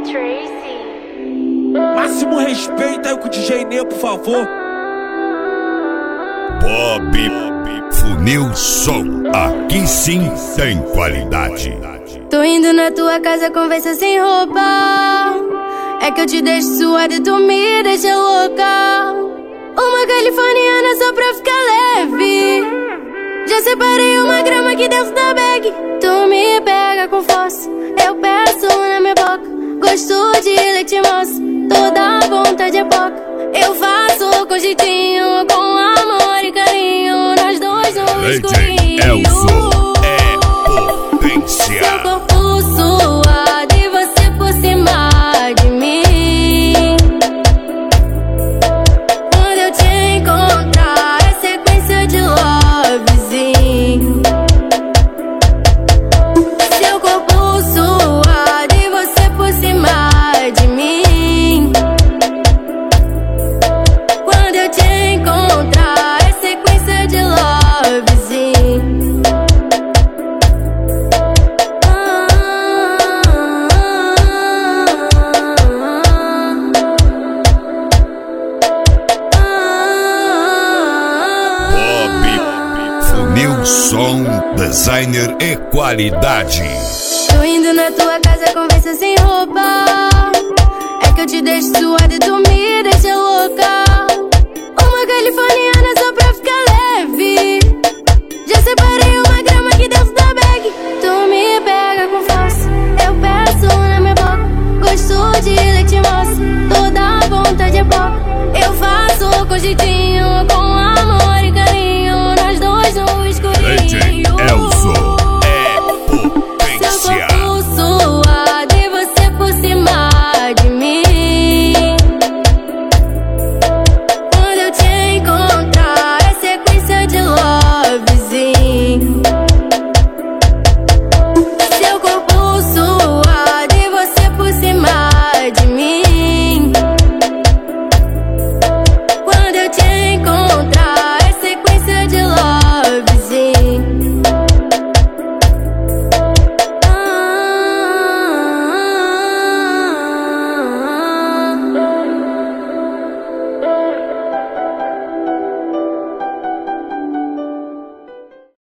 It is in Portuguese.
Máximo respeito aí com o DJ Nê, por favor. Bob Funil Som, aqui sim tem qualidade. Tô indo na tua casa, conversa sem roupa. É que eu te deixo suada e tu me deixa louca. Uma californiana só pra ficar leve. Já separei uma grama aqui dentro da bag. Tu me pega com força, eu peço na minha boca. Gosto de leite moça, toda vontade é pouca. Eu faço com jeitinho, com amor e carinho. Nós dois no escurinho. Elzo é potência. Seu corpo suado e você por cima de mim. Quando eu te encontrar é sequência de lovezinho. Seu corpo suado e você por cima de mim. Quando eu te encontrar é sequência de lovezinho. Funil Som, designer e qualidade. Tô indo na tua casa, conversa sem roupa. É que eu te deixo suada e tu me deixa louca. Uma californiana só pra ficar leve. Já separei uma grama aqui dentro da bag. Tu me pega com força, eu peço na minha boca. Gosto de leite moça, toda vontade é pouca. Eu faço com jeitinho.